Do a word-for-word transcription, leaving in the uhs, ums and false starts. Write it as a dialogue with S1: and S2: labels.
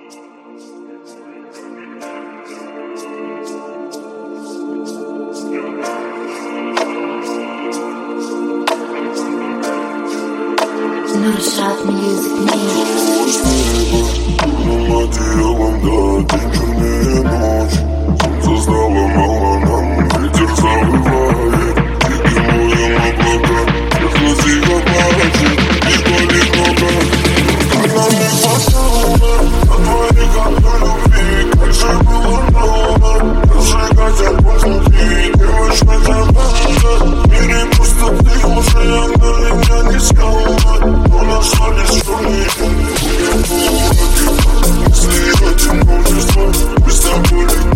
S1: Нуршат Music
S2: Над одеялом, да, день чернее ночь. Солнце стало мало нам, ветер завывает. Тикируем облака, нежность тихо плачет. Никто не хватает, как нам не хватало. На твоих одной любви, как же было много. Разжигать огонь внутри, девочка забавно. В мире просто ты уже, она меня не сказала. Но нашла лишь черный. Если одиночество, мы с тобой